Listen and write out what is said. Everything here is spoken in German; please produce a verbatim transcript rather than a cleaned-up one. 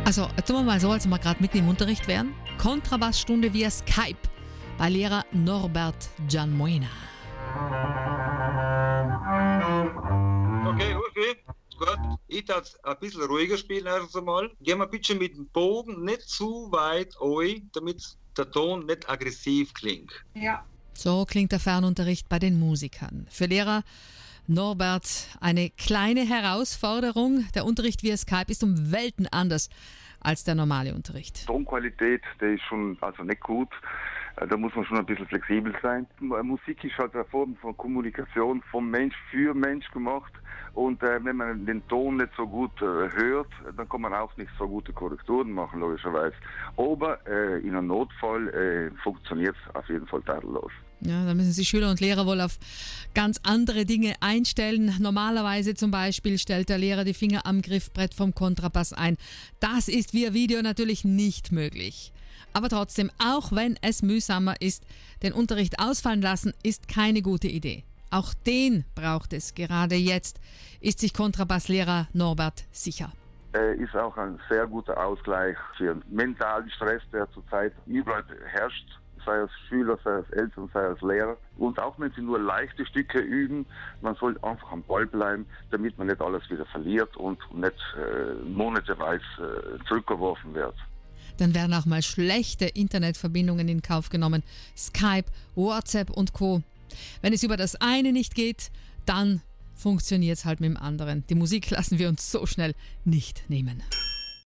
Also, tun wir mal so, als wir gerade mitten im Unterricht wären. Kontrabassstunde via Skype bei Lehrer Norbert Gianmoina. Okay, Urfi, gut. Ich darf ein bisschen ruhiger spielen erst einmal. Gehen wir bitte mit dem Bogen nicht zu weit rein, damit der Ton nicht aggressiv klingt. Ja. So klingt der Fernunterricht bei den Musikern. Für Lehrer Norbert eine kleine Herausforderung. Der Unterricht via Skype ist um Welten anders als der normale Unterricht. Tonqualität, der ist schon also nicht gut. Da muss man schon ein bisschen flexibel sein. Musik ist halt eine Form von Kommunikation vom Mensch für Mensch gemacht. Und äh, wenn man den Ton nicht so gut äh, hört, dann kann man auch nicht so gute Korrekturen machen, logischerweise. Aber äh, in einem Notfall äh, funktioniert es auf jeden Fall tadellos. Ja, da müssen sich Schüler und Lehrer wohl auf ganz andere Dinge einstellen. Normalerweise zum Beispiel stellt der Lehrer die Finger am Griffbrett vom Kontrabass ein. Das ist via Video natürlich nicht möglich. Aber trotzdem, auch wenn es mühsamer ist, den Unterricht ausfallen lassen, ist keine gute Idee. Auch den braucht es gerade jetzt, ist sich Kontrabasslehrer Norbert sicher. Äh, ist auch ein sehr guter Ausgleich für den mentalen Stress, der zurzeit überall herrscht, sei es Schüler, sei es Eltern, sei es Lehrer. Und auch wenn sie nur leichte Stücke üben, man soll einfach am Ball bleiben, damit man nicht alles wieder verliert und nicht äh, monateweise äh, zurückgeworfen wird. Dann werden auch mal schlechte Internetverbindungen in Kauf genommen. Skype, WhatsApp und Co. Wenn es über das eine nicht geht, dann funktioniert es halt mit dem anderen. Die Musik lassen wir uns so schnell nicht nehmen.